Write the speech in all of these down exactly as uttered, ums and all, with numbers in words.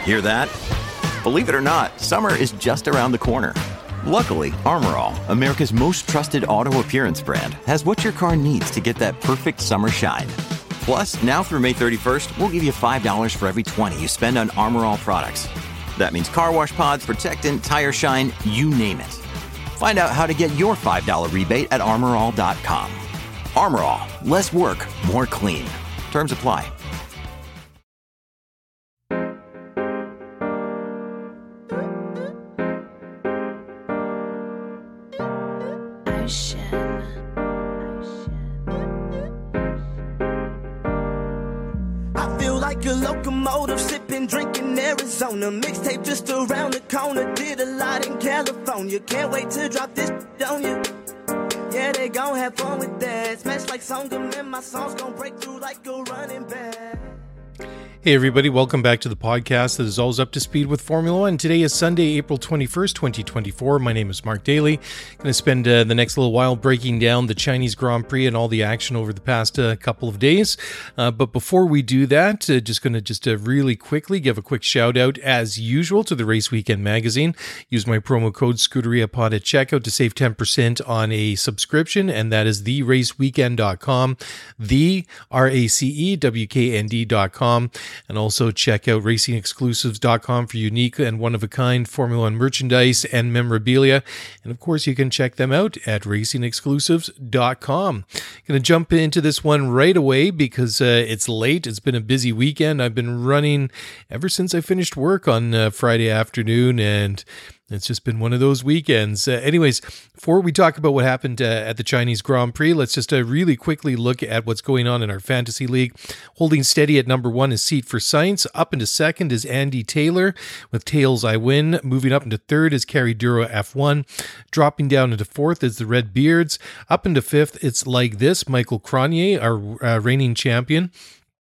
Hear that? Believe it or not, summer is just around the corner. Luckily, Armor All, America's most trusted auto appearance brand, has what your car needs to get that perfect summer shine. Plus, now through May thirty-first, we'll give you five dollars for every twenty you spend on Armor All products. That means car wash pods, protectant, tire shine, you name it. Find out how to get your five dollars rebate at armor all dot com. Armor All, less work, more clean. Terms apply. Like a locomotive, sipping, drinking Arizona. Mixtape just around the corner. Did a lot in California. Can't wait to drop this on you. Yeah, they gon' have fun with that. Smash like Songam, and my songs gon' break through like a running back. Hey everybody, welcome back to the podcast that is always up to speed with Formula One. Today is Sunday, April twenty-first, twenty twenty-four. My name is Mark Daly. Going to spend uh, the next little while breaking down the Chinese Grand Prix and all the action over the past uh, couple of days. Uh, but before we do that, uh, just going to just uh, really quickly give a quick shout out as usual to the Race Weekend magazine. Use my promo code ScuderiaPod at checkout to save ten percent on a subscription, and that is the race weekend dot com, the R A C E W K N D dot com. And also check out racing exclusives dot com for unique and one-of-a-kind Formula One merchandise and memorabilia. And of course, you can check them out at racing exclusives dot com. Going to jump into this one right away because uh, it's late. It's been a busy weekend. I've been running ever since I finished work on uh, Friday afternoon, and it's just been one of those weekends. Uh, anyways, before we talk about what happened uh, at the Chinese Grand Prix, let's just uh, really quickly look at what's going on in our fantasy league. Holding steady at number one is Seat for Science. Up into second is Andy Taylor with Tails I Win. Moving up into third is Carrie Duro F one. Dropping down into fourth is the Red Beards. Up into fifth, it's Like This, Michael Cronier, our uh, reigning champion.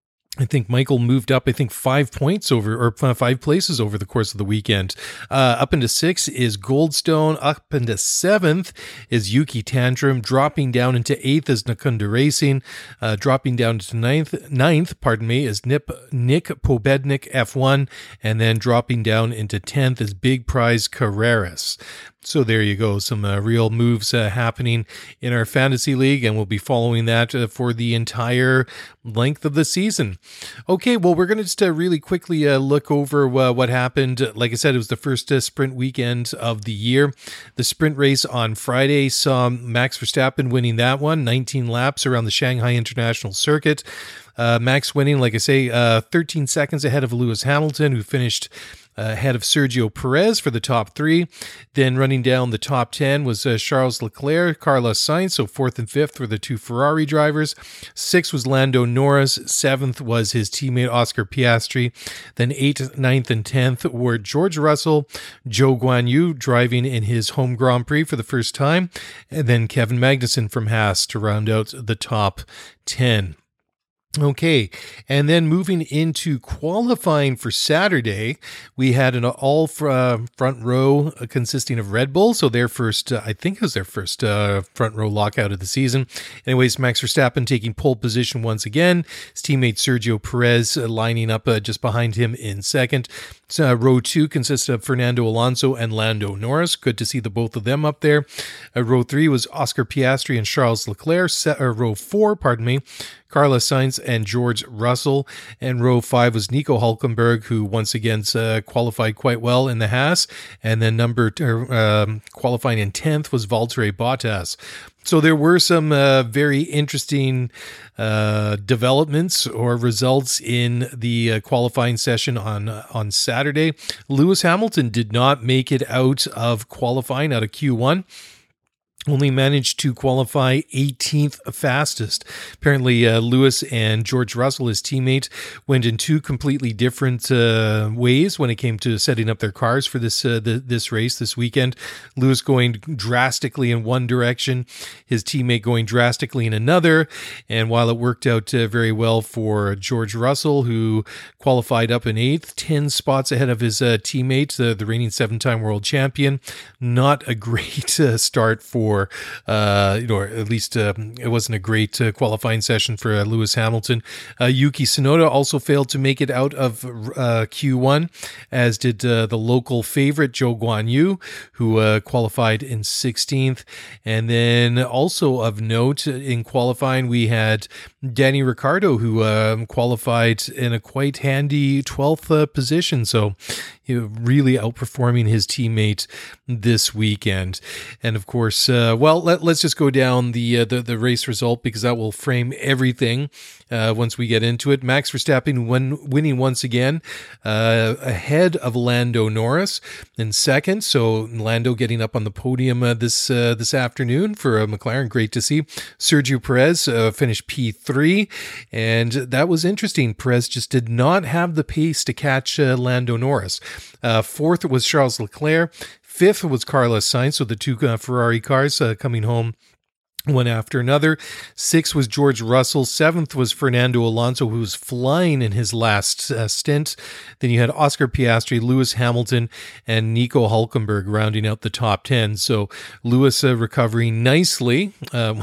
I think Michael moved up, I think, five points over, or five places over the course of the weekend. Uh, up into six is Goldstone. Up into seventh is Yuki Tantrum. Dropping down into eighth is Nakunda Racing. Uh, dropping down to ninth, ninth, pardon me, is Nip, Nick Pobednik F one. And then dropping down into tenth is Big Prize Carreras. So there you go, some uh, real moves uh, happening in our fantasy league, and we'll be following that uh, for the entire length of the season. Okay, well, we're going to just uh, really quickly uh, look over uh, what happened. Like I said, it was the first uh, sprint weekend of the year. The sprint race on Friday saw Max Verstappen winning that one, nineteen laps around the Shanghai International Circuit. Uh, Max winning, like I say, uh, thirteen seconds ahead of Lewis Hamilton, who finished Uh, ahead of Sergio Perez for the top three. Then running down the top ten was uh, Charles Leclerc, Carlos Sainz, so fourth and fifth were the two Ferrari drivers. Sixth was Lando Norris. Seventh was his teammate Oscar Piastri. Then eighth, ninth, and tenth were George Russell, Zhou Guanyu driving in his home Grand Prix for the first time, and then Kevin Magnussen from Haas to round out the top ten. Okay, and then moving into qualifying for Saturday, we had an all fr- front row consisting of Red Bull, so their first, uh, I think it was their first uh, front row lockout of the season. Anyways, Max Verstappen taking pole position once again, his teammate Sergio Perez uh, lining up uh, just behind him in second. So, uh, row two consists of Fernando Alonso and Lando Norris. Good to see the both of them up there. Uh, row three was Oscar Piastri and Charles Leclerc. Se- uh, row four, pardon me, Carlos Sainz and George Russell. And row five was Nico Hülkenberg, who once again uh, qualified quite well in the Haas. And then number uh, um, qualifying in tenth was Valtteri Bottas. So there were some uh, very interesting uh, developments or results in the uh, qualifying session on uh, on Saturday. Lewis Hamilton did not make it out of qualifying, out of Q one. Only managed to qualify eighteenth fastest. Apparently, uh, Lewis and George Russell, his teammate, went in two completely different uh, ways when it came to setting up their cars for this uh, the, this race this weekend. Lewis going drastically in one direction, his teammate going drastically in another. And while it worked out uh, very well for George Russell, who qualified up in eighth, ten spots ahead of his uh, teammate, uh, the reigning seven-time world champion, not a great uh, start for or, uh, you know, or at least uh, it wasn't a great uh, qualifying session for uh, Lewis Hamilton. Uh, Yuki Tsunoda also failed to make it out of uh, Q one, as did uh, the local favorite Zhou Guanyu, who uh, qualified in sixteenth. And then also of note in qualifying, we had Danny Ricciardo, who uh, qualified in a quite handy twelfth uh, position. So, you know, really outperforming his teammate this weekend. And of course, uh, well, let, let's just go down the, uh, the the race result, because that will frame everything uh, once we get into it. Max Verstappen win, winning once again, uh, ahead of Lando Norris in second. So Lando getting up on the podium uh, this uh, this afternoon for uh, McLaren. Great to see. Sergio Perez uh, finished P three, and that was interesting. Perez just did not have the pace to catch uh, Lando Norris. Uh, fourth was Charles Leclerc. Fifth was Carlos Sainz, so the two uh, Ferrari cars uh, coming home one after another. Sixth was George Russell. Seventh was Fernando Alonso, who was flying in his last uh, stint. Then you had Oscar Piastri, Lewis Hamilton, and Nico Hülkenberg rounding out the top ten. So Lewis uh, recovering nicely. Uh,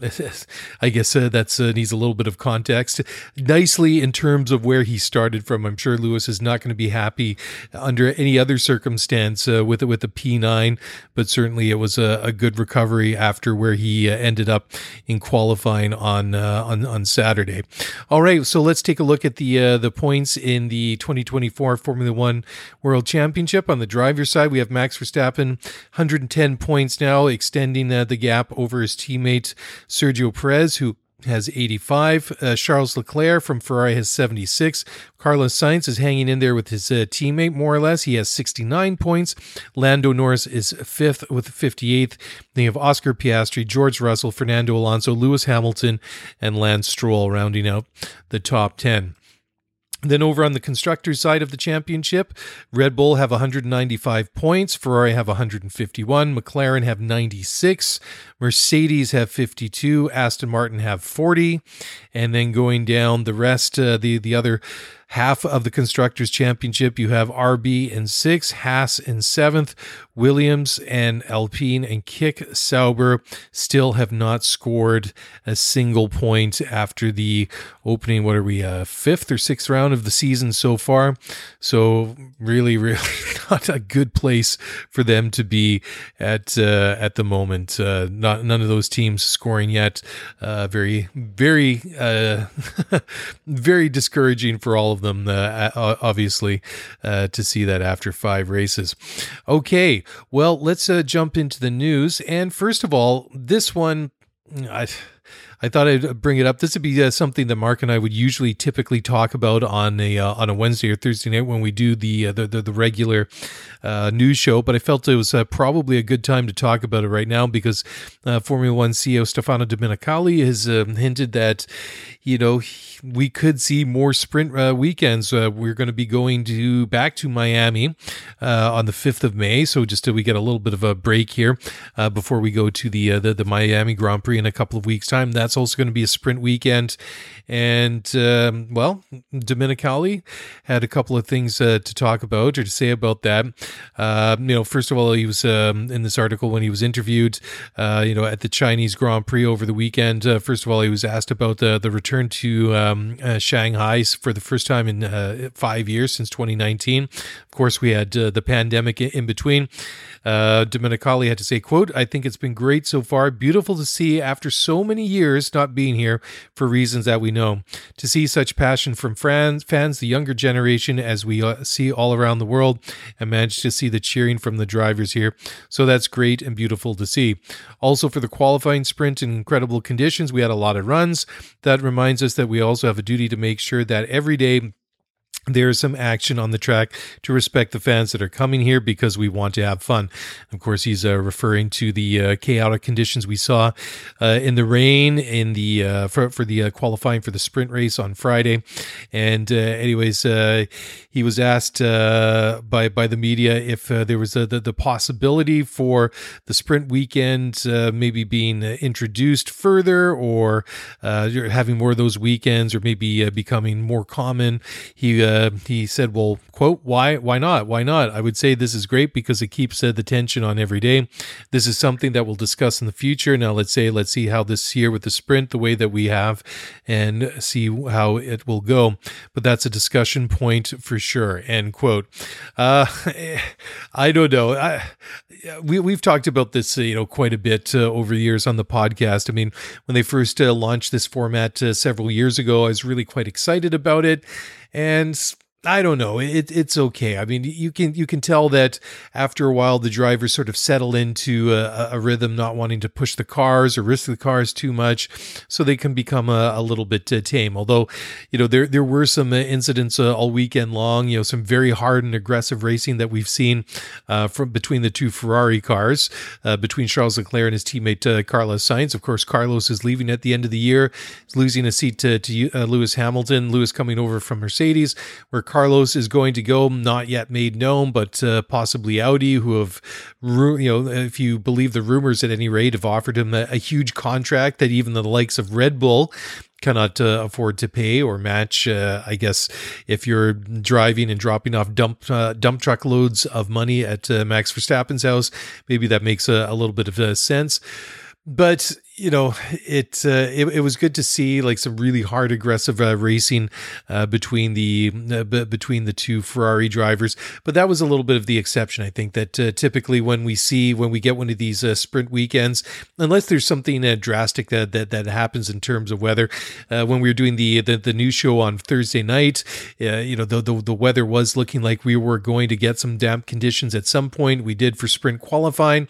I guess uh, that's uh, needs a little bit of context. Nicely in terms of where he started from. I'm sure Lewis is not going to be happy under any other circumstance uh, with with a P nine, but certainly it was a, a good recovery after where he uh, ended ended up in qualifying on uh, on on Saturday. All right, so let's take a look at the uh, the points in the twenty twenty-four Formula One World Championship. On the driver's side, we have Max Verstappen, one hundred ten points now, extending uh, the gap over his teammate Sergio Perez, who has eighty-five. Uh, Charles Leclerc from Ferrari has seventy-six. Carlos Sainz is hanging in there with his uh, teammate, more or less. He has sixty-nine points. Lando Norris is fifth with fifty-eight. Then you have Oscar Piastri, George Russell, Fernando Alonso, Lewis Hamilton, and Lance Stroll rounding out the top ten. Then over on the constructors side of the championship, Red Bull have one hundred ninety-five points, Ferrari have one hundred fifty-one, McLaren have ninety-six, Mercedes have fifty-two, Aston Martin have forty, and then going down the rest, uh, the, the other half of the Constructors' Championship, you have R B in sixth, Haas in seventh, Williams and Alpine and Kick Sauber still have not scored a single point after the opening, what are we, uh, fifth or sixth round of the season so far. So really, really not a good place for them to be at uh, at the moment. Uh, not none of those teams scoring yet. Uh, very, very, uh, very discouraging for all of them, uh, obviously, uh, to see that after five races. Okay, well, let's uh, jump into the news. And first of all, this one, I, I thought I'd bring it up. This would be uh, something that Mark and I would usually typically talk about on a uh, on a Wednesday or Thursday night when we do the uh, the, the the regular uh, news show. But I felt it was uh, probably a good time to talk about it right now because uh, Formula One C E O Stefano Domenicali has uh, hinted that, you know, we could see more sprint uh, weekends. Uh, we're going to be going to back to Miami uh, on the fifth of May. So just till we get a little bit of a break here uh, before we go to the, uh, the the Miami Grand Prix in a couple of weeks' time. That's also going to be a sprint weekend. And, um, well, Domenicali had a couple of things uh, to talk about or to say about that. Uh, you know, first of all, he was um, in this article when he was interviewed, uh, you know, at the Chinese Grand Prix over the weekend. Uh, first of all, he was asked about the, the return to um, uh, Shanghai for the first time in uh, five years since twenty nineteen. Of course, we had uh, the pandemic in between. Uh, Domenicali had to say, quote, "I think it's been great so far. Beautiful to see after so many years not being here for reasons that we know. To see such passion from fans, fans, the younger generation, as we uh, see all around the world, and managed to see the cheering from the drivers here. So that's great and beautiful to see. Also for the qualifying sprint in incredible conditions, we had a lot of runs. That reminds us that we also have a duty to make sure that every day there's some action on the track to respect the fans that are coming here because we want to have fun." Of course, he's uh, referring to the uh, chaotic conditions we saw uh, in the rain in the uh, for, for the uh, qualifying for the sprint race on Friday. And uh, anyways, uh, he was asked uh, by by the media if uh, there was a, the, the possibility for the sprint weekend uh, maybe being introduced further or uh, having more of those weekends or maybe uh, becoming more common. He uh, he said, well, quote, why why not? Why not? I would say this is great because it keeps uh, the tension on every day. This is something that we'll discuss in the future. Now, let's say, let's see how this year with the sprint, the way that we have, and see how it will go. But that's a discussion point for sure, end quote. Uh, I don't know. I, we, we've talked about this, uh, you know, quite a bit uh, over the years on the podcast. I mean, when they first uh, launched this format uh, several years ago, I was really quite excited about it. And I don't know. It, it's okay. I mean, you can you can tell that after a while, the drivers sort of settle into a, a rhythm, not wanting to push the cars or risk the cars too much, so they can become a, a little bit uh, tame. Although, you know, there there were some uh, incidents uh, all weekend long. You know, some very hard and aggressive racing that we've seen uh, from between the two Ferrari cars, uh, between Charles Leclerc and his teammate uh, Carlos Sainz. Of course, Carlos is leaving at the end of the year, he's losing a seat to, to uh, Lewis Hamilton. Lewis coming over from Mercedes, where Carlos is going to go, not yet made known, but uh, possibly Audi, who have, you know, if you believe the rumors at any rate, have offered him a, a huge contract that even the likes of Red Bull cannot uh, afford to pay or match. Uh, I guess if you're driving and dropping off dump uh, dump truck loads of money at uh, Max Verstappen's house, maybe that makes a, a little bit of uh, sense. But, you know, it, uh, it it was good to see like some really hard, aggressive uh, racing uh, between the uh, b- between the two Ferrari drivers. But that was a little bit of the exception. I think that uh, typically when we see when we get one of these uh, sprint weekends, unless there's something uh, drastic that, that that happens in terms of weather, uh, when we were doing the the, the news show on Thursday night, uh, you know, the, the the weather was looking like we were going to get some damp conditions at some point. We did for sprint qualifying.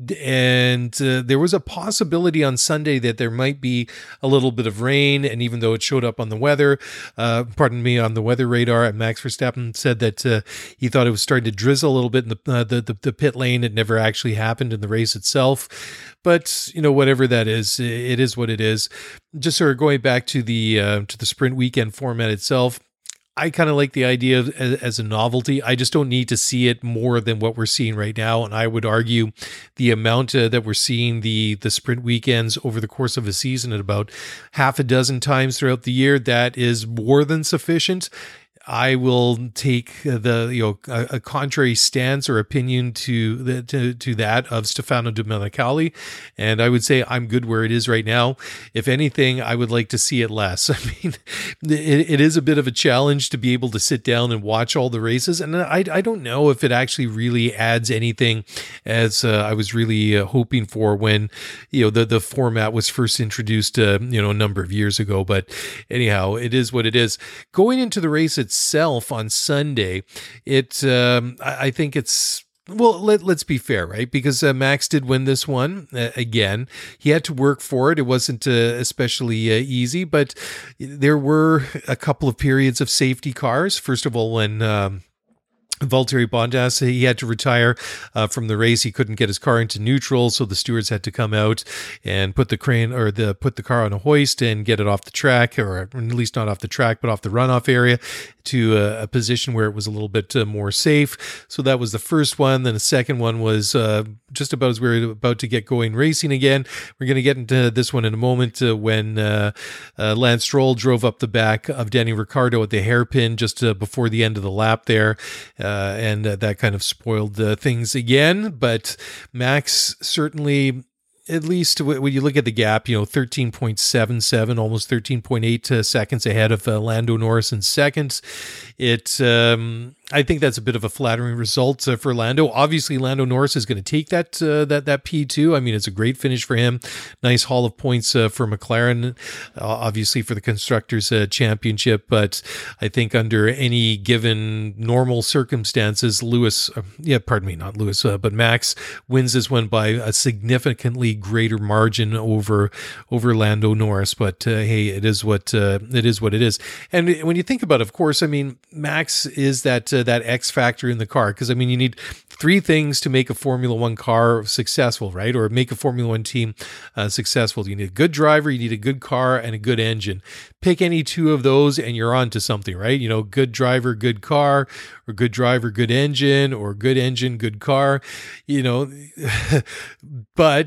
And uh, there was a possibility on Sunday that there might be a little bit of rain. And even though it showed up on the weather, uh, pardon me, on the weather radar, Max Verstappen said that uh, he thought it was starting to drizzle a little bit in the, uh, the, the the pit lane. It never actually happened in the race itself. But, you know, whatever that is, it is what it is. Just sort of going back to the uh, to the sprint weekend format itself, I kind of like the idea of, as, as a novelty. I just don't need to see it more than what we're seeing right now. And I would argue the amount uh, that we're seeing the the sprint weekends over the course of a season at about half a dozen times throughout the year, that is more than sufficient. I will take the you know a, a contrary stance or opinion to the to, to that of Stefano Domenicali, and I would say I'm good where it is right now. If anything, I would like to see it less. I mean, it, it is a bit of a challenge to be able to sit down and watch all the races, and I I don't know if it actually really adds anything as uh, I was really uh, hoping for when you know the the format was first introduced uh, you know a number of years ago. But anyhow, it is what it is. Going into the race itself. Itself on Sunday, it um, I, I think it's well. Let, let's be fair, right? Because uh, Max did win this one uh, again. He had to work for it. It wasn't uh, especially uh, easy, but there were a couple of periods of safety cars. First of all, when um, Valtteri Bottas, he had to retire uh, from the race. He couldn't get his car into neutral, so the stewards had to come out and put the crane or the put the car on a hoist and get it off the track, or at least not off the track, but off the runoff area to a, a position where it was a little bit uh, more safe. So that was the first one. Then the second one was uh, just about as we were about to get going racing again. We're going to get into this one in a moment uh, when uh, uh, Lance Stroll drove up the back of Danny Ricciardo at the hairpin just uh, before the end of the lap there. Uh, Uh, and uh, that kind of spoiled uh, things again. But Max certainly, at least when you look at the gap, you know, thirteen point seven seven, almost thirteen point eight uh, seconds ahead of uh, Lando Norris in second. It, um, I think that's a bit of a flattering result uh, for Lando. Obviously, Lando Norris is going to take that uh, that that P two. I mean, it's a great finish for him. Nice haul of points uh, for McLaren, uh, obviously for the Constructors' uh, Championship. But I think under any given normal circumstances, Lewis, uh, yeah, pardon me, not Lewis, uh, but Max wins this one by a significantly greater margin over over Lando Norris. But uh, hey, it is what uh, it is what it is. And when you think about it, of course, I mean, Max is that uh, that X factor in the car, because I mean, you need three things to make a Formula One car successful, right? Or make a Formula One team uh, successful. You need a good driver, you need a good car, and a good engine. Pick any two of those and you're on to something, right? You know, good driver, good car, or good driver, good engine, or good engine, good car, you know. But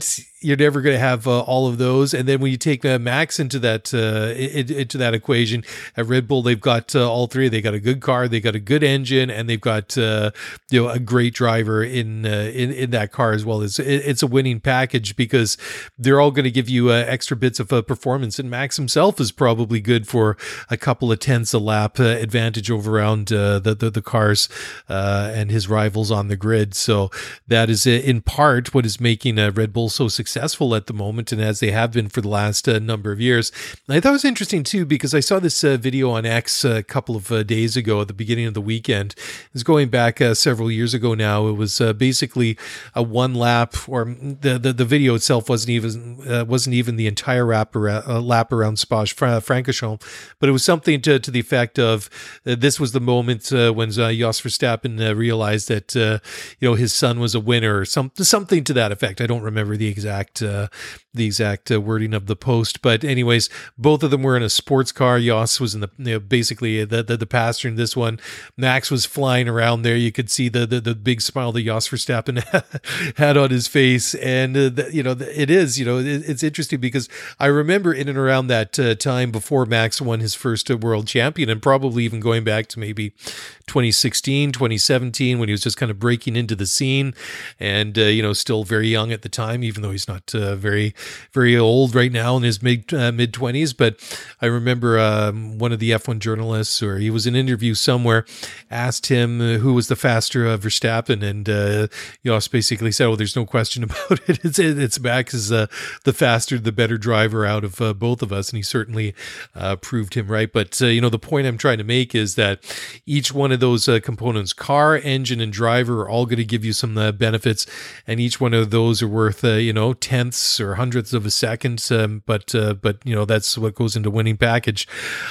you're never going to have uh, all of those. And then when you take uh, Max into that uh, in, into that equation at Red Bull, they've got uh, all three. They got a good car, they got a good engine, and they've got uh, you know a great driver in uh, in in that car as well. It's it's a winning package because they're all going to give you uh, extra bits of uh, performance. And Max himself is probably good for a couple of tenths a lap uh, advantage over around uh, the, the the cars uh, and his rivals on the grid. So that is uh, in part what is making uh, Red Bull so successful. successful at the moment, and as they have been for the last uh, number of years. And I thought it was interesting too, because I saw this uh, video on X a couple of uh, days ago at the beginning of the weekend. It was going back uh, several years ago now. It was uh, basically a one lap, or the, the, the video itself wasn't even uh, wasn't even the entire lap around, uh, lap around Spa-Francorchamps, but it was something to, to the effect of uh, this was the moment uh, when uh, Jos Verstappen uh, realized that uh, you know his son was a winner, or some, something to that effect. I don't remember the exact Uh, the exact uh, wording of the post, but anyways, both of them were in a sports car. Jos was in the you know, basically the, the the passenger in this one. Max was flying around there. You could see the the, the big smile that Jos Verstappen had on his face, and uh, the, you know it is you know it, it's interesting because I remember in and around that uh, time before Max won his first uh, world champion, and probably even going back to maybe twenty sixteen, twenty seventeen, when he was just kind of breaking into the scene, and uh, you know still very young at the time, even though he's not uh, very, very old right now in his mid uh, mid twenties. But I remember um, one of the F one journalists, or he was in an interview somewhere, asked him uh, who was the faster uh, Verstappen, and uh, Jos basically said, "Oh, there's no question about it. It's it's Max is uh, the faster, the better driver out of uh, both of us," and he certainly uh, proved him right. But uh, you know, the point I'm trying to make is that each one of those uh, components, car, engine, and driver, are all going to give you some uh, benefits, and each one of those are worth uh, you know tenths or hundredths of a second, um, but uh, but you know that's what goes into winning package.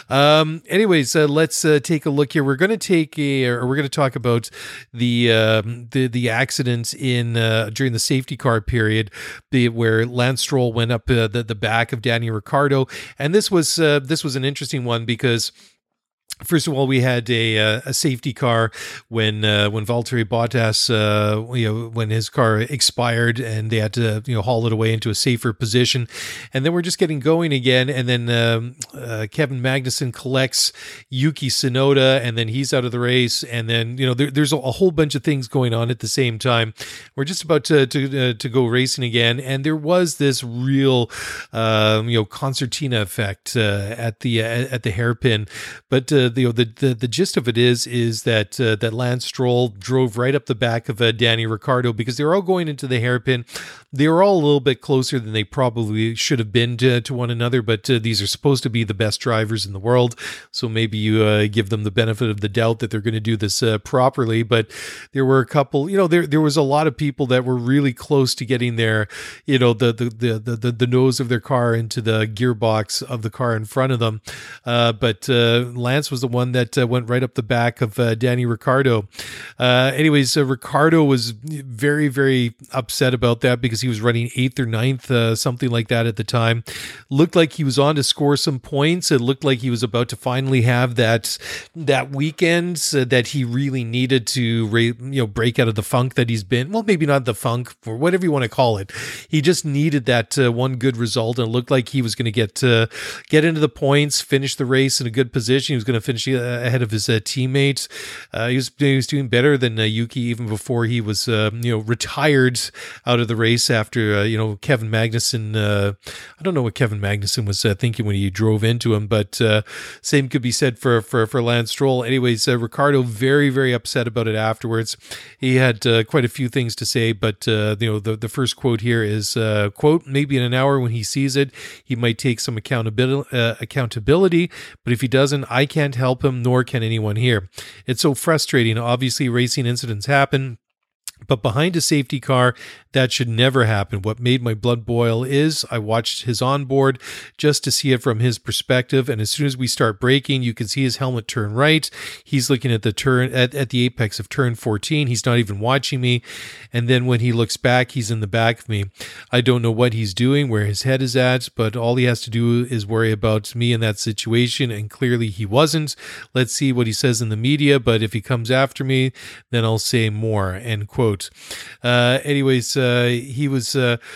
Um, anyways, uh, let's uh, take a look here. We're going to take a, or we're going to talk about the um, the the accident in uh, during the safety car period, the where Lance Stroll went up uh, the the back of Danny Ricciardo, and this was uh, this was an interesting one because, first of all, we had a uh, a safety car when uh, when Valtteri Bottas uh, you know when his car expired, and they had to you know haul it away into a safer position, and then we're just getting going again, and then um, uh, Kevin Magnussen collects Yuki Tsunoda, and then he's out of the race, and then you know there, there's a, a whole bunch of things going on at the same time. We're just about to to uh, to go racing again, and there was this real um, you know concertina effect uh, at the uh, at the hairpin, but. Uh, The, the the the gist of it is is that uh, that Lance Stroll drove right up the back of uh, Danny Ricciardo, because they were all going into the hairpin. They were all a little bit closer than they probably should have been to, to one another, but uh, these are supposed to be the best drivers in the world, so maybe you uh, give them the benefit of the doubt that they're going to do this uh, properly. But there were a couple, you know, there there was a lot of people that were really close to getting their, you know, the the the the, the nose of their car into the gearbox of the car in front of them, uh, but uh, Lance was the one that uh, went right up the back of uh, Danny Ricciardo. Uh, anyways, uh, Ricciardo was very, very upset about that because he was running eighth or ninth, uh, something like that at the time. Looked like he was on to score some points. It looked like he was about to finally have that that weekend uh, that he really needed to ra- you know break out of the funk that he's been. Well, maybe not the funk, or whatever you want to call it. He just needed that uh, one good result, and it looked like he was going to get uh, get into the points, finish the race in a good position. He was going to finish ahead of his uh, teammates. Uh, he was he was doing better than uh, Yuki even before he was uh, you know retired out of the race after uh, you know Kevin Magnussen. Uh, I don't know what Kevin Magnussen was uh, thinking when he drove into him, but uh, same could be said for for for Lance Stroll. Anyways, uh, Ricciardo very very upset about it afterwards. He had uh, quite a few things to say, but uh, you know the the first quote here is uh, quote, "Maybe in an hour when he sees it, he might take some accountability uh, accountability, but if he doesn't, I can't help him, nor can anyone here. It's so frustrating. Obviously, racing incidents happen, but behind a safety car, that should never happen. What made my blood boil is I watched his onboard just to see it from his perspective, and as soon as we start braking, you can see his helmet turn right. He's looking at the turn at, at the apex of turn fourteen. He's not even watching me, and then when he looks back, he's in the back of me. I don't know what he's doing, where his head is at, but all he has to do is worry about me in that situation, and clearly he wasn't. Let's see what he says in the media, but if he comes after me, then I'll say more," end quote. Uh, anyways, uh, he was, uh,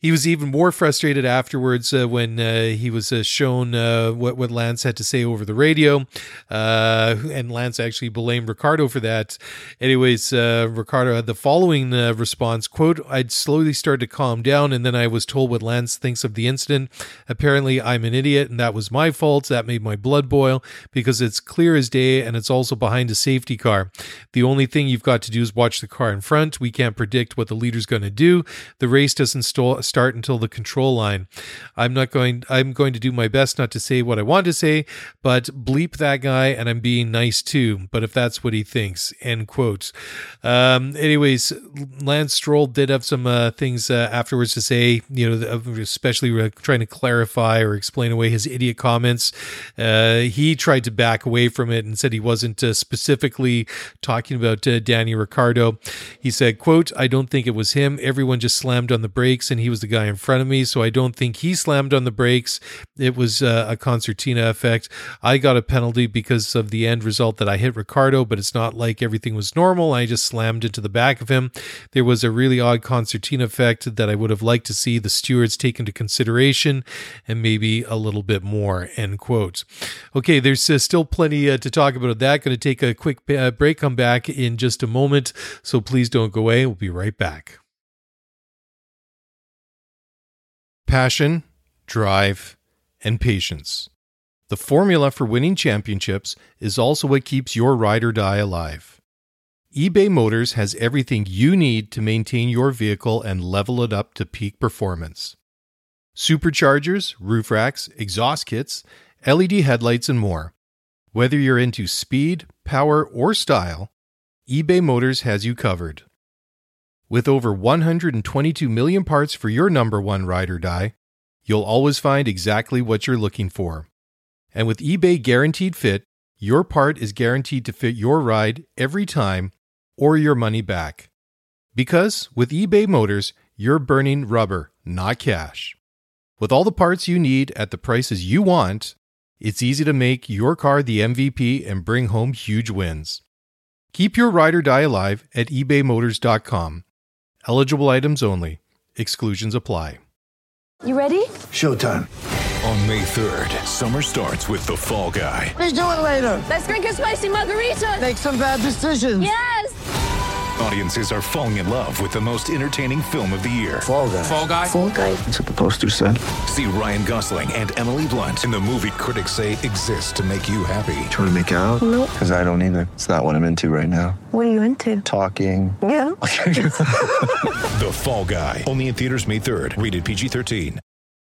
He was even more frustrated afterwards uh, when uh, he was uh, shown uh, what, what Lance had to say over the radio. Uh, and Lance actually blamed Ricciardo for that. Anyways, uh, Ricciardo had the following uh, response, quote, "I'd slowly start to calm down, and then I was told what Lance thinks of the incident. Apparently, I'm an idiot, and that was my fault. That made my blood boil because it's clear as day, and it's also behind a safety car. The only thing you've got to do is watch the car in front. We can't predict what the leader's going to do. The race doesn't st- start until the control line. I'm not going, I'm going to do my best not to say what I want to say, but bleep that guy, and I'm being nice too. But if that's what he thinks," end quote. Um, anyways, Lance Stroll did have some uh, things uh, afterwards to say, you know, especially uh, trying to clarify or explain away his idiot comments. Uh, he tried to back away from it and said he wasn't uh, specifically talking about uh, Danny Ricciardo. He said, quote, "I don't think it was him. Everyone just slammed on the brakes and he was the guy in front of me. So I don't think he slammed on the brakes. It was uh, a concertina effect. I got a penalty because of the end result that I hit Ricciardo, but it's not like everything was normal. I just slammed into the back of him. There was a really odd concertina effect that I would have liked to see the stewards take into consideration and maybe a little bit more," end quote. Okay, there's uh, still plenty uh, to talk about that. Going to take a quick uh, break, come back in just a moment. So please don't go away. We'll be right back. Passion, drive, and patience. The formula for winning championships is also what keeps your ride or die alive. eBay Motors has everything you need to maintain your vehicle and level it up to peak performance. Superchargers, roof racks, exhaust kits, L E D headlights, and more. Whether you're into speed, power, or style, eBay Motors has you covered. With over one hundred twenty-two million parts for your number one ride or die, you'll always find exactly what you're looking for. And with eBay Guaranteed Fit, your part is guaranteed to fit your ride every time or your money back. Because with eBay Motors, you're burning rubber, not cash. With all the parts you need at the prices you want, it's easy to make your car the M V P and bring home huge wins. Keep your ride or die alive at ebay motors dot com. Eligible items only. Exclusions apply. You ready? Showtime. On May third, summer starts with The Fall Guy. Let's do it later. Let's drink a spicy margarita. Make some bad decisions. Yes! Audiences are falling in love with the most entertaining film of the year. Fall Guy. Fall Guy? Fall guy. That's what the poster said. See Ryan Gosling and Emily Blunt in the movie critics say exists to make you happy. Trying to make it out? Nope. Because I don't either. It's not what I'm into right now. What are you into? Talking. Yeah. The Fall Guy. Only in theaters May third. Rated P G thirteen.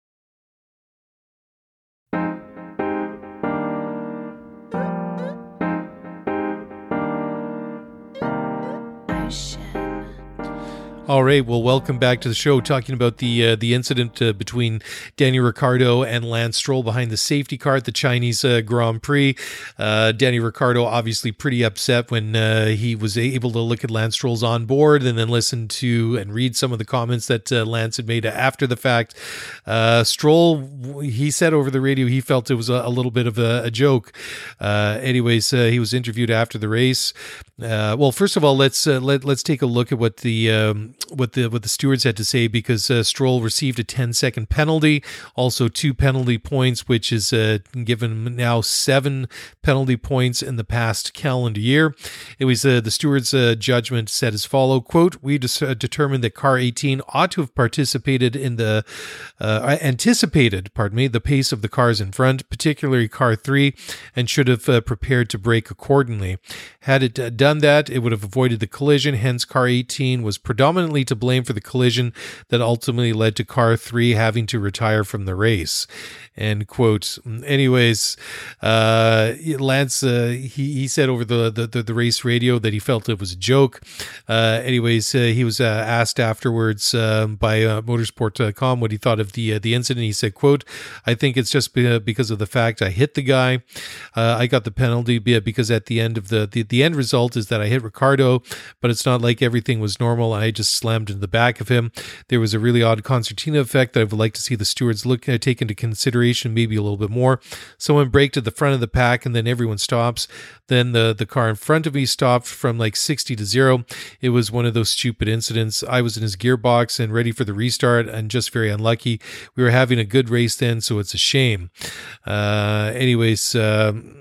All right, well, welcome back to the show, talking about the uh, the incident uh, between Danny Ricciardo and Lance Stroll behind the safety car at the Chinese uh, Grand Prix. Uh, Danny Ricciardo obviously pretty upset when uh, he was able to look at Lance Stroll's on board and then listen to and read some of the comments that uh, Lance had made after the fact. Uh, Stroll, he said over the radio he felt it was a, a little bit of a, a joke. Uh, anyways, uh, he was interviewed after the race. Uh, well, first of all, let's uh, let let's take a look at what the um, what the what the stewards had to say, because uh, Stroll received a ten second penalty, also two penalty points, which is uh, given him now seven penalty points in the past calendar year. It was uh, the stewards' uh, judgment said as follow, quote, "We dis- uh, determined that car eighteen ought to have participated in the uh, anticipated, pardon me, the pace of the cars in front, particularly car three, and should have uh, prepared to brake accordingly. Had it uh, done that, it would have avoided the collision. Hence, car eighteen was predominantly to blame for the collision that ultimately led to car three having to retire from the race," end quote. Anyways, uh, Lance, uh, he, he said over the, the, the race radio that he felt it was a joke. Uh, anyways, uh, he was uh, asked afterwards um, by uh, motorsport dot com what he thought of the uh, the incident. He said, quote, "I think it's just because of the fact I hit the guy. Uh, I got the penalty because at the end of the, the, the end result is that I hit Ricciardo, but it's not like everything was normal. I just slammed into the back of him. There was a really odd concertina effect that I would like to see the stewards look uh, take into consideration maybe a little bit more. Someone braked at the front of the pack and then everyone stops. Then the, the car in front of me stopped from like sixty to zero. It was one of those stupid incidents. I was in his gearbox and ready for the restart and just very unlucky. We were having a good race then, so it's a shame. Uh, anyways, um,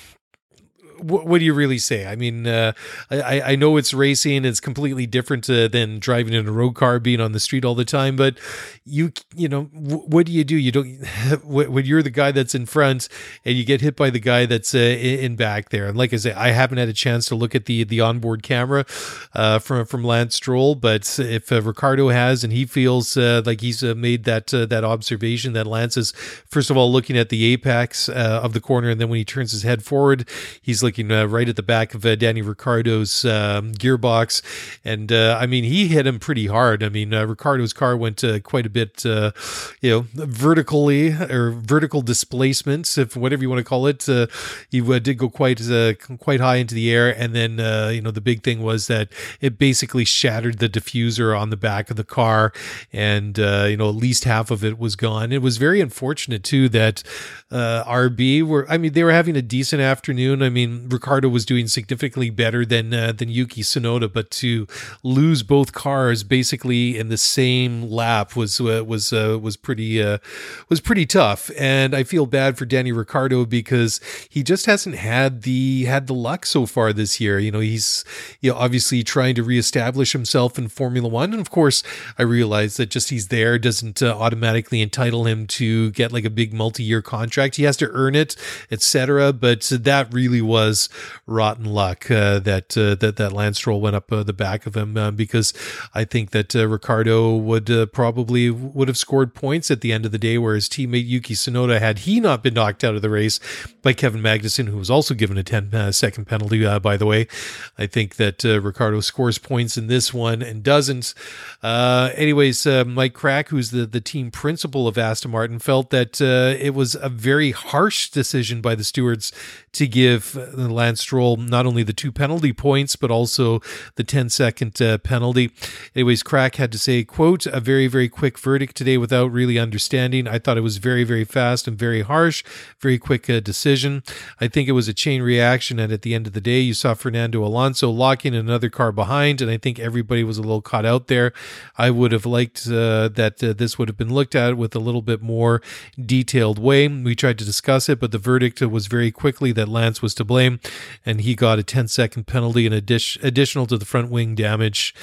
What, what do you really say? I mean, uh, I, I know it's racing. It's completely different uh, than driving in a road car, being on the street all the time. But you, you know, w- what do you do? You don't when you're the guy that's in front and you get hit by the guy that's uh, in back there. And like I say, I haven't had a chance to look at the the onboard camera uh, from from Lance Stroll. But if uh, Ricciardo has, and he feels uh, like he's uh, made that uh, that observation that Lance is first of all looking at the apex uh, of the corner, and then when he turns his head forward, he's looking Uh, right at the back of uh, Danny Ricciardo's um, gearbox. And uh, I mean, he hit him pretty hard. I mean, uh, Ricciardo's car went uh, quite a bit, uh, you know, vertically or vertical displacement, if whatever you want to call it. Uh, he uh, did go quite uh, quite high into the air. And then, uh, you know, the big thing was that it basically shattered the diffuser on the back of the car. And, uh, you know, at least half of it was gone. It was very unfortunate, too, that uh, R B were, I mean, they were having a decent afternoon. I mean, Ricciardo was doing significantly better than uh, than Yuki Tsunoda, but to lose both cars basically in the same lap was uh, was uh, was pretty uh, was pretty tough. And I feel bad for Danny Ricciardo because he just hasn't had the had the luck so far this year. You know, he's you know obviously trying to reestablish himself in Formula One, and of course, I realize that just he's there doesn't uh, automatically entitle him to get like a big multi-year contract. He has to earn it, et cetera. But that really was rotten luck uh, that uh, that that Lance Stroll went up uh, the back of him uh, because I think that uh, Ricciardo would uh, probably would have scored points at the end of the day, where his teammate Yuki Tsunoda, had he not been knocked out of the race by Kevin Magnussen, who was also given a ten second penalty, uh, by the way. I think that uh, Ricciardo scores points in this one and doesn't. Uh, anyways, uh, Mike Crack, who's the, the team principal of Aston Martin, felt that uh, it was a very harsh decision by the stewards to give Lance Stroll not only the two penalty points, but also the ten second uh, penalty. Anyways, Crack had to say, quote, "A very, very quick verdict today without really understanding. I thought it was very, very fast and very harsh, very quick uh, decision. I think it was a chain reaction, and at the end of the day, you saw Fernando Alonso locking another car behind, and I think everybody was a little caught out there. I would have liked uh, that uh, this would have been looked at with a little bit more detailed way. We tried to discuss it, but the verdict was very quickly that Lance was to blame, and he got a ten second penalty in addition, additional to the front wing damage.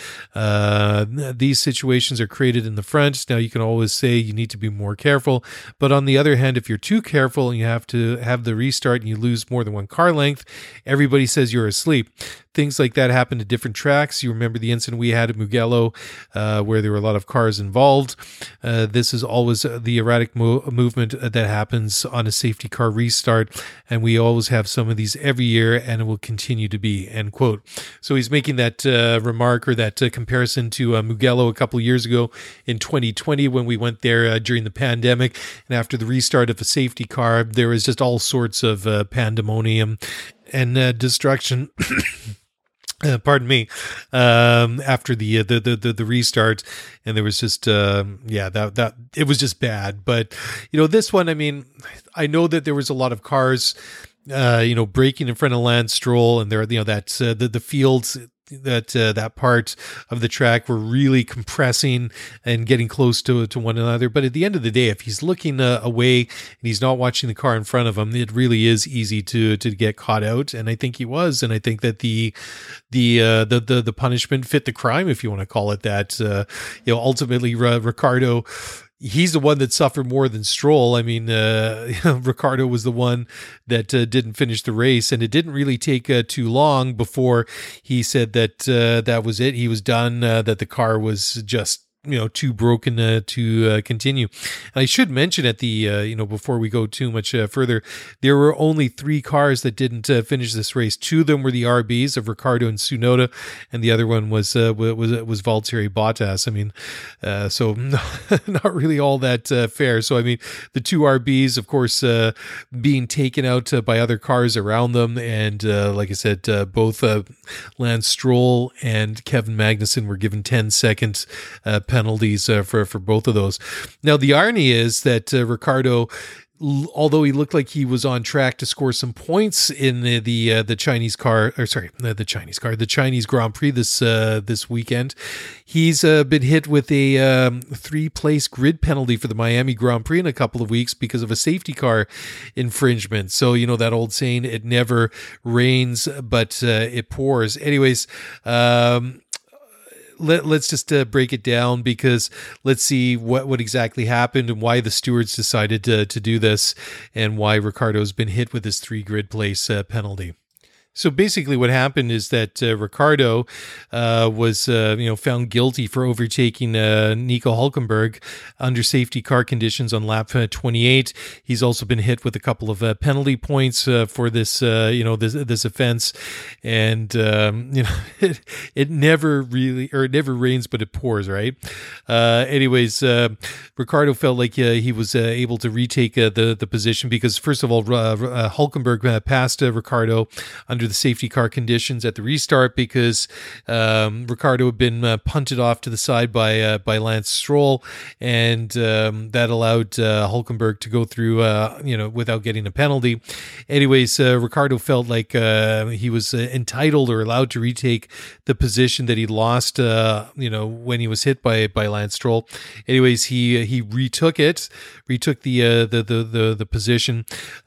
Uh, these situations are created in the front. Now, you can always say you need to be more careful, but on the other hand, if you're too careful and you have to have the restart and you lose more than one car length, everybody says you're asleep. Things like that happen to different tracks. You remember the incident we had at Mugello, uh, where there were a lot of cars involved. Uh, this is always the erratic mo- movement that happens on a safety car restart, and we always have some of these every year, and it will continue to be," end quote. So he's making that uh, remark or that uh, comparison to uh, Mugello a couple of years ago in twenty twenty when we went there uh, during the pandemic, and after the restart of a safety car, there was just all sorts of uh, pandemonium and uh, destruction. Uh, pardon me. Um, after the, uh, the the the the restart, and there was just uh, yeah that that it was just bad. But you know, this one, I mean, I know that there was a lot of cars, uh, you know, braking in front of Lance Stroll, and there, you know, that uh, the the fields. that uh, that part of the track were really compressing and getting close to to one another. But at the end of the day, if he's looking uh, away and he's not watching the car in front of him, it really is easy to to get caught out. And I think he was. And I think that the the uh, the, the the punishment fit the crime, if you want to call it that. Uh, you know, ultimately, uh, Ricciardo, he's the one that suffered more than Stroll. I mean, uh, Ricciardo was the one that uh, didn't finish the race, and it didn't really take uh, too long before he said that uh, that was it. He was done, uh, that the car was just you know, too broken uh, to uh, continue. And I should mention at the, uh, you know, before we go too much uh, further, there were only three cars that didn't uh, finish this race. Two of them were the R Bs of Ricciardo and Tsunoda, and the other one was uh, was was Valtteri Bottas. I mean, uh, so not really all that uh, fair. So I mean, the two R Bs, of course, uh, being taken out uh, by other cars around them, and uh, like I said, uh, both uh, Lance Stroll and Kevin Magnussen were given ten second uh, penalties uh, for for both of those. Now the irony is that uh, Ricciardo, although he looked like he was on track to score some points in the the, uh, the Chinese car, or sorry, uh, the Chinese car, the Chinese Grand Prix this uh, this weekend, he's uh, been hit with a um, three-place grid penalty for the Miami Grand Prix in a couple of weeks because of a safety car infringement. So, you know, that old saying, it never rains, but uh, it pours. Anyways, um, Let, let's just uh, break it down, because let's see what, what exactly happened and why the stewards decided to, to do this, and why Ricciardo's been hit with this three grid place uh, penalty. So basically what happened is that uh, Ricciardo uh, was uh, you know found guilty for overtaking uh, Nico Hülkenberg under safety car conditions on lap uh, twenty-eight. He's also been hit with a couple of uh, penalty points uh, for this uh, you know this this offense, and um, you know it, it never really or it never rains but it pours, right? Uh, anyways, uh, Ricciardo felt like uh, he was uh, able to retake uh, the the position because, first of all, uh, uh, Hülkenberg uh, passed uh, Ricciardo under the safety car conditions at the restart, because um, Ricciardo had been uh, punted off to the side by uh, by Lance Stroll, and um, that allowed uh, Hülkenberg to go through, uh, you know, without getting a penalty. Anyways, uh, Ricciardo felt like uh, he was uh, entitled or allowed to retake the position that he lost, uh, you know, when he was hit by by Lance Stroll. Anyways, he he retook it, retook the uh, the, the the the position,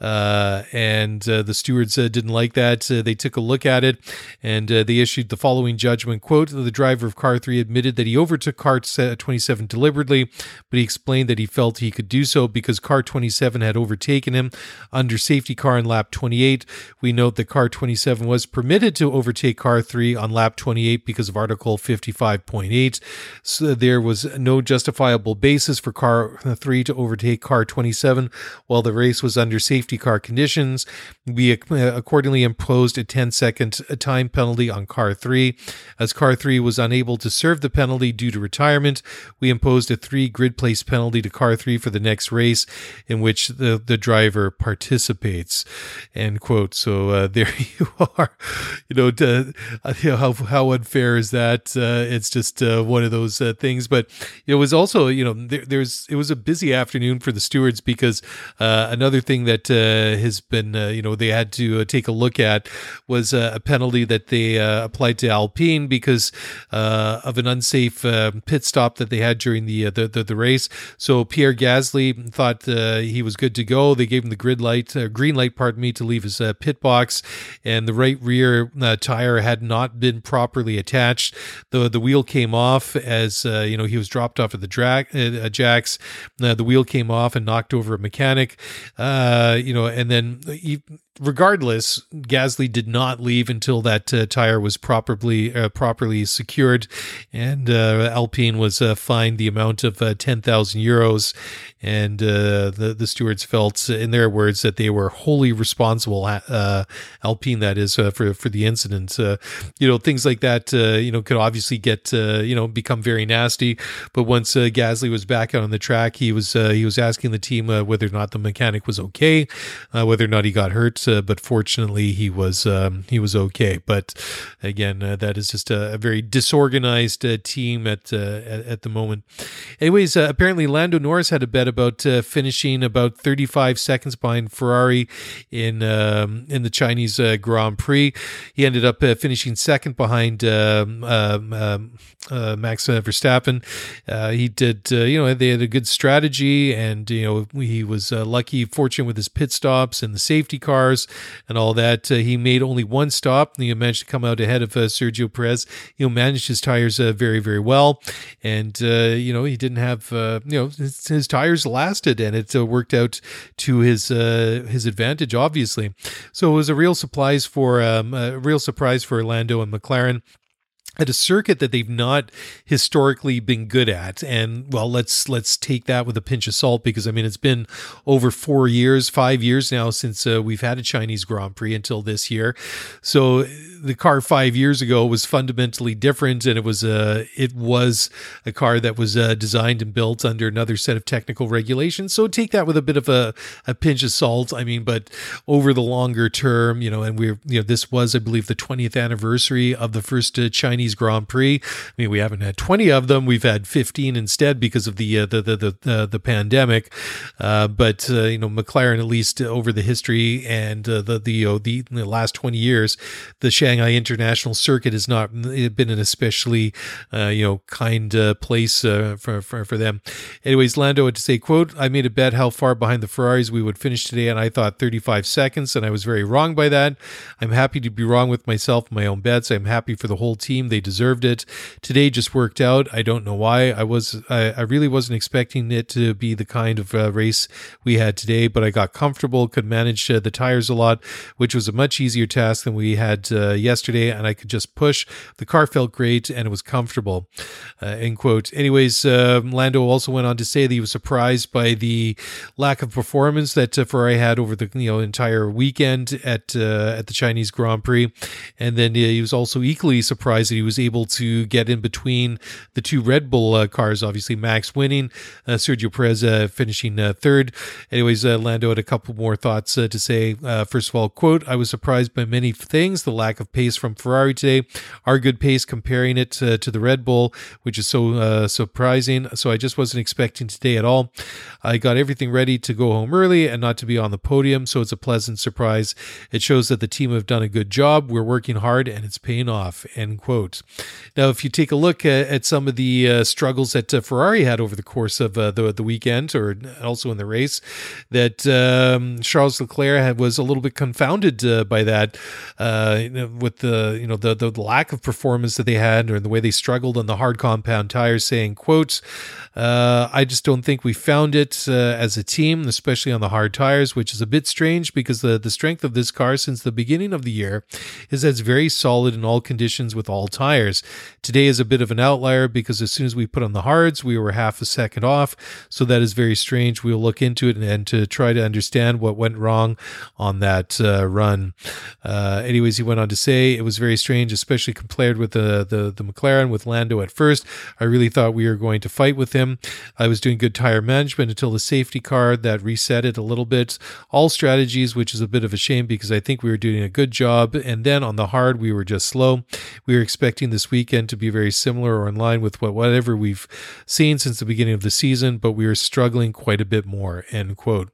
uh, and uh, the stewards uh, didn't like that. Uh, they took a look at it, and uh, they issued the following judgment. Quote, the driver of car three admitted that he overtook car twenty-seven deliberately, but he explained that he felt he could do so because car twenty-seven had overtaken him under safety car on lap twenty-eight. We note that car twenty-seven was permitted to overtake car three on lap twenty-eight because of Article fifty-five point eight. So there was no justifiable basis for car three to overtake car twenty-seven while the race was under safety car conditions. We accordingly imposed a ten second time penalty on car three. As car three was unable to serve the penalty due to retirement, we imposed a three grid place penalty to car three for the next race in which the, the driver participates. End quote. So uh, there you are. You know, to, uh, you know how, how unfair is that? Uh, it's just uh, one of those uh, things. But it was also, you know, there, there's it was a busy afternoon for the stewards, because uh, another thing that uh, has been, uh, you know, they had to uh, take a look at was uh, a penalty that they uh, applied to Alpine because uh, of an unsafe uh, pit stop that they had during the, uh, the, the the race. So Pierre Gasly thought uh, he was good to go. They gave him the grid light, uh, green light, pardon me, to leave his uh, pit box, and the right rear uh, tire had not been properly attached. The the wheel came off as uh, you know he was dropped off of the drag uh, jacks. Uh, the wheel came off and knocked over a mechanic. Uh, you know, and then he, regardless, Gasly did not leave until that uh, tire was properly uh, properly secured, and uh, Alpine was uh, fined the amount of uh, ten thousand euros. And uh, the the stewards felt, in their words, that they were wholly responsible, uh, Alpine that is, uh, for for the incident. Uh, you know, things like that, uh, you know, could obviously get uh, you know become very nasty. But once uh, Gasly was back out on the track, he was uh, he was asking the team uh, whether or not the mechanic was okay, uh, whether or not he got hurt. Uh, but fortunately, he was um, he was okay. But again, uh, that is just a, a very disorganized uh, team at, uh, at at the moment. Anyways, uh, apparently Lando Norris had a bet about uh, finishing about thirty-five seconds behind Ferrari in um, in the Chinese uh, Grand Prix. He ended up uh, finishing second behind um, um, um, uh, Max Verstappen. Uh, he did, uh, you know, they had a good strategy, and you know he was uh, lucky, fortunate with his pit stops and the safety cars and all that. Uh, he made only one stop, and he managed to come out ahead of uh, Sergio Perez. You know, managed his tires uh, very, very well, and uh, you know he didn't have, uh, you know, his, his tires lasted, and it uh, worked out to his uh, his advantage, obviously. So it was a real surprise for um, a real surprise for Lando and McLaren. at a circuit that they've not historically been good at. And well, let's let's take that with a pinch of salt, because I mean, it's been over four years, five years now since uh, we've had a Chinese Grand Prix until this year. So the car five years ago was fundamentally different, and it was a it was a car that was uh, designed and built under another set of technical regulations. So take that with a bit of a, a pinch of salt. I mean, but over the longer term, you know, and we're you know this was, I believe, the twentieth anniversary of the first uh, Chinese Grand Prix. I mean, we haven't had twenty of them; we've had fifteen instead because of the uh, the, the the the the pandemic. Uh, but uh, you know, McLaren, at least over the history and uh, the the, you know, the the last twenty years, the Shanghai International Circuit has not been an especially uh, you know kind uh, place uh, for, for for them. Anyways, Lando had to say, "quote I made a bet how far behind the Ferraris we would finish today, and I thought thirty-five seconds, and I was very wrong by that. I'm happy to be wrong with myself and my own bets. I'm happy for the whole team. They deserved it. Today just worked out. I don't know why. I was I, I really wasn't expecting it to be the kind of uh, race we had today, but I got comfortable, could manage uh, the tires a lot, which was a much easier task than we had uh, yesterday, and I could just push. The car felt great, and it was comfortable." Uh, end quote. Anyways, uh, Lando also went on to say that he was surprised by the lack of performance that uh, Ferrari had over the you know entire weekend at uh, at the Chinese Grand Prix, and then uh, he was also equally surprised that he was able to get in between the two Red Bull uh, cars, obviously Max winning, uh, Sergio Perez uh, finishing uh, third. Anyways, uh, Lando had a couple more thoughts uh, to say. Uh, first of all, quote, "I was surprised by many things, the lack of pace from Ferrari today, our good pace comparing it uh, to the Red Bull, which is so uh, surprising. So I just wasn't expecting today at all. I got everything ready to go home early and not to be on the podium, so it's a pleasant surprise. It shows that the team have done a good job. We're working hard, and it's paying off," end quote. Now, if you take a look at, at some of the uh, struggles that uh, Ferrari had over the course of uh, the the weekend, or also in the race, that um, Charles Leclerc had, was a little bit confounded uh, by that, uh, you know, with the you know the, the lack of performance that they had, or the way they struggled on the hard compound tires, saying, quote, uh, "I just don't think we found it uh, as a team, especially on the hard tires," which is a bit strange because the, the strength of this car since the beginning of the year is that it's very solid in all conditions with all tires. Today is a bit of an outlier because as soon as we put on the hards, we were half a second off. So that is very strange. We'll look into it and, and to try to understand what went wrong on that uh, run. Uh, anyways, he went on to say, "It was very strange, especially compared with the, the, the McLaren with Lando at first. I really thought we were going to fight with him. I was doing good tire management until the safety car that reset it a little bit. All strategies, which is a bit of a shame because I think we were doing a good job. And then on the hard, we were just slow. We were expecting this weekend to be very similar or in line with what whatever we've seen since the beginning of the season, but we were struggling quite a bit more," end quote.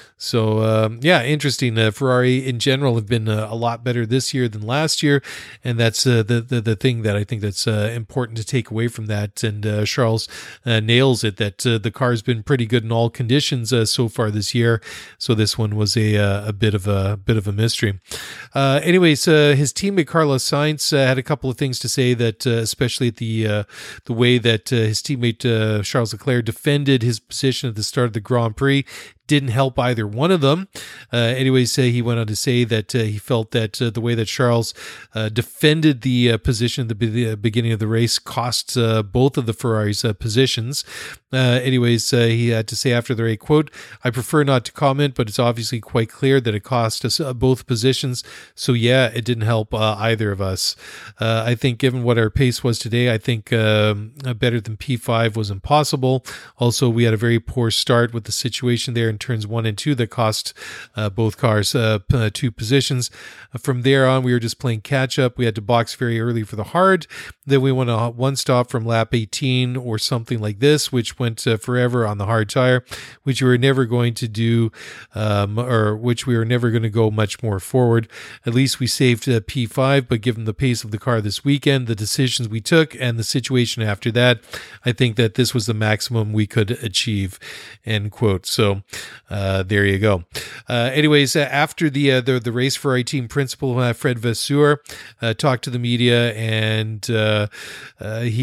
So, um, yeah, interesting. Uh, Ferrari in general have been uh, a lot better this year than last year. And that's uh, the, the the thing that I think that's uh, important to take away from that. And uh, Charles uh, nails it that uh, the car's been pretty good in all conditions uh, so far this year. So this one was a uh, a bit of a bit of a mystery. Uh, anyways, uh, his teammate Carlos Sainz uh, had a couple of things to say, that uh, especially at the uh, the way that uh, his teammate uh, Charles Leclerc defended his position at the start of the Grand Prix. Didn't help either one of them. Uh, anyways, uh, he went on to say that uh, he felt that uh, the way that Charles uh, defended the uh, position at the be- beginning of the race cost uh, both of the Ferraris' uh, positions. Uh, anyways, uh, he had to say after the race, quote, "I prefer not to comment, but it's obviously quite clear that it cost us uh, both positions. So yeah, it didn't help uh, either of us. Uh, I think given what our pace was today, I think um, better than P five was impossible. Also, we had a very poor start with the situation there in turns one and two that cost uh, both cars uh, p- two positions. Uh, from there on, we were just playing catch up. We had to box very early for the hard. Then we went a one stop from lap eighteen or something like this, which went uh, forever on the hard tire, which we were never going to do, um, or which we were never going to go much more forward. At least we saved uh, P five, but given the pace of the car this weekend, the decisions we took, and the situation after that, I think that this was the maximum we could achieve," end quote. So uh, there you go. Uh, anyways, uh, after the, uh, the the race, Ferrari team principal uh, Fred Vasseur uh, talked to the media, and uh, uh, he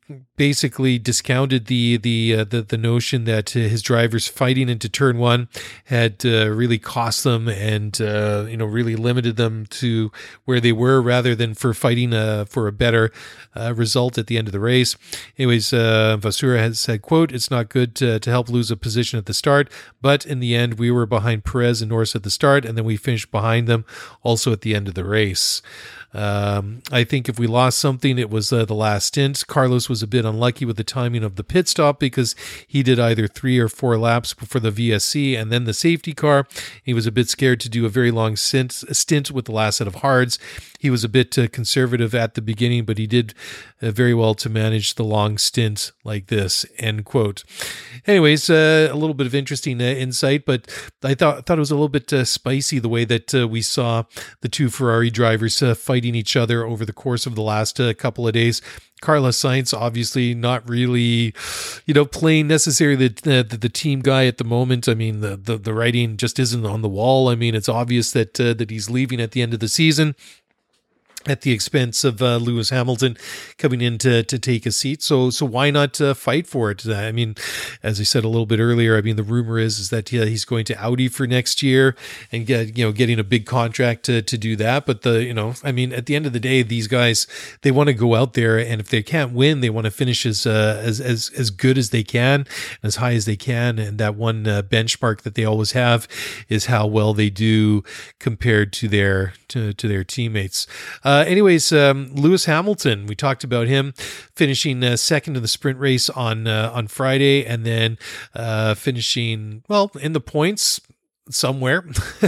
basically discounted the the uh, the, the notion that uh, his drivers fighting into turn one had uh, really cost them and uh, you know really limited them to where they were rather than for fighting uh, for a better uh, result at the end of the race. Anyways, uh, Vasseur has said, quote, "It's not good to, to help lose a position at the start, but in the end we were behind Perez and Norris at the start, and then we finished behind them also at the end of the race." Um, I think if we lost something, it was uh, the last stint. Carlos was a bit unlucky with the timing of the pit stop because he did either three or four laps before the V S C and then the safety car. He was a bit scared to do a very long stint, stint with the last set of hards. He was a bit uh, conservative at the beginning, but he did uh, very well to manage the long stint like this, end quote. Anyways, uh, a little bit of interesting uh, insight, but I thought thought it was a little bit uh, spicy the way that uh, we saw the two Ferrari drivers uh, fighting each other over the course of the last uh, couple of days. Carlos Sainz obviously not really, you know, playing necessarily the, the the team guy at the moment. I mean, the the, the writing just isn't on the wall. I mean, it's obvious that uh, that he's leaving at the end of the season at the expense of uh, Lewis Hamilton coming in to, to take a seat. So so why not uh, fight for it? I mean, as I said a little bit earlier, I mean, the rumor is, is that yeah, he's going to Audi for next year and get, you know, getting a big contract to, to do that. But the, you know, I mean, at the end of the day, these guys, they want to go out there, and if they can't win, they want to finish as, uh, as, as, as good as they can, as high as they can. And that one uh, benchmark that they always have is how well they do compared to their, to, to their teammates. Uh, Uh, anyways, um, Lewis Hamilton, we talked about him finishing uh, second in the sprint race on uh, on Friday, and then uh, finishing, well, in the points somewhere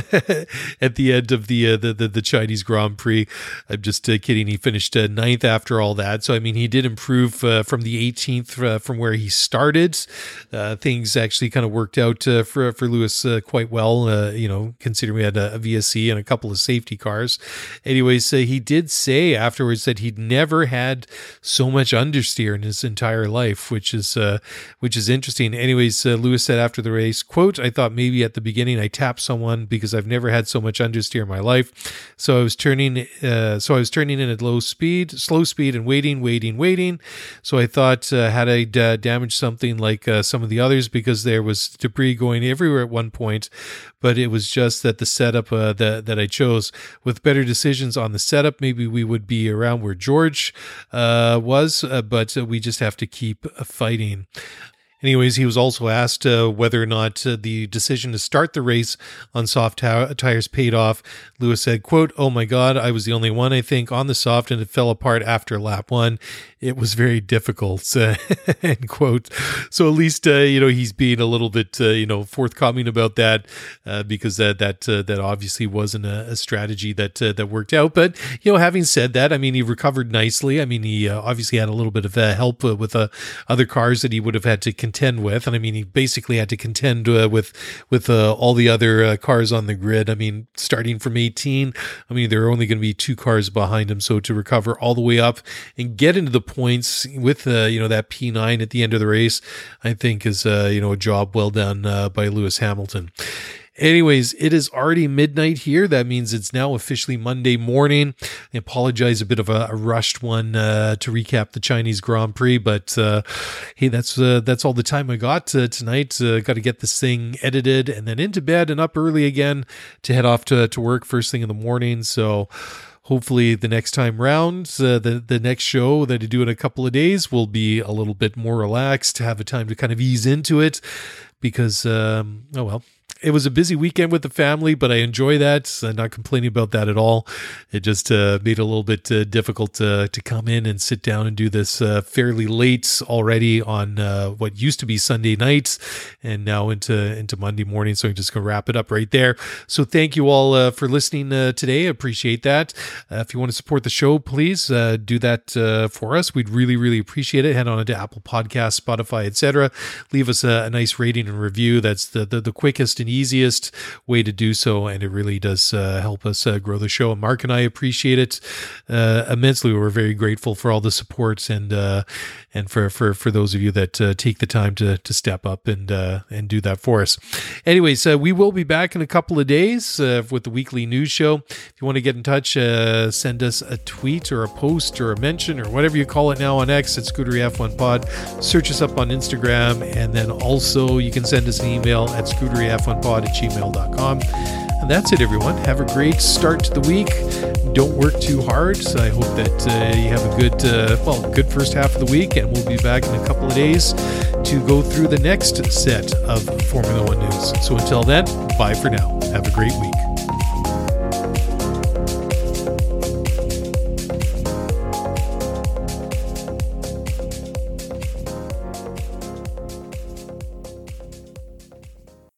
at the end of the, uh, the the the Chinese Grand Prix. I'm just uh, kidding. He finished uh, ninth after all that. So I mean, he did improve uh, from the eighteenth uh, from where he started. Uh, things actually kind of worked out uh, for for Lewis uh, quite well. Uh, you know, considering we had a, a V S C and a couple of safety cars. Anyways, uh, he did say afterwards that he'd never had so much understeer in his entire life, which is uh, which is interesting. Anyways, uh, Lewis said after the race, quote, "I thought maybe at the beginning I I tapped someone because I've never had so much understeer in my life. So I was turning, uh, so I was turning in at low speed, slow speed, and waiting, waiting, waiting. So I thought, uh, had I d- damaged something like uh, some of the others, because there was debris going everywhere at one point. But it was just that the setup uh, that that I chose, with better decisions on the setup, maybe we would be around where George uh, was. Uh, but uh, we just have to keep uh, fighting." Anyways, he was also asked uh, whether or not uh, the decision to start the race on soft t- tires paid off. Lewis said, quote, "Oh my God, I was the only one, I think, on the soft, and it fell apart after lap one. It was very difficult," uh, end quote. So at least, uh, you know, he's being a little bit, uh, you know, forthcoming about that, uh, because that that uh, that obviously wasn't a, a strategy that uh, that worked out. But, you know, having said that, I mean, he recovered nicely. I mean, he uh, obviously had a little bit of uh, help uh, with uh, other cars that he would have had to contend with. And I mean, he basically had to contend uh, with with uh, all the other uh, cars on the grid. I mean, starting from eighteen, I mean, there are only going to be two cars behind him. So to recover all the way up and get into the points with, uh, you know, that P nine at the end of the race, I think is, uh, you know, a job well done uh, by Lewis Hamilton. Anyways, it is already midnight here. That means it's now officially Monday morning. I apologize, a bit of a, a rushed one uh, to recap the Chinese Grand Prix, but uh, hey, that's uh, that's all the time I got uh, tonight. Uh, got to get this thing edited and then into bed and up early again to head off to, to work first thing in the morning. So hopefully the next time round, uh, the, the next show that I do in a couple of days will be a little bit more relaxed, have a time to kind of ease into it, because, um, oh well, it was a busy weekend with the family, but I enjoy that. I'm not complaining about that at all. It just uh, made it a little bit uh, difficult to, to come in and sit down and do this uh, fairly late already on uh, what used to be Sunday nights and now into, into Monday morning. So I'm just going to wrap it up right there. So thank you all uh, for listening uh, today. I appreciate that. Uh, if you want to support the show, please uh, do that uh, for us. We'd really, really appreciate it. Head on into Apple Podcasts, Spotify, et cetera. Leave us a, a nice rating and review. That's the, the, the quickest and and easiest way to do so, and it really does uh, help us uh, grow the show. And Mark and I appreciate it uh, immensely. We're very grateful for all the support and uh, and for, for, for those of you that uh, take the time to to step up and uh, and do that for us. Anyways, uh, we will be back in a couple of days uh, with the weekly news show. If you want to get in touch, uh, send us a tweet or a post or a mention or whatever you call it now on X at Scudery F one Pod. Search us up on Instagram, and then also you can send us an email at scudery f one pod at gmail dot com. And that's it, everyone. Have a great start to the week. Don't work too hard. So I hope that uh, you have a good, uh, well, good first half of the week, and we'll be back in a couple of days to go through the next set of Formula One news. So until then, bye for now. Have a great week.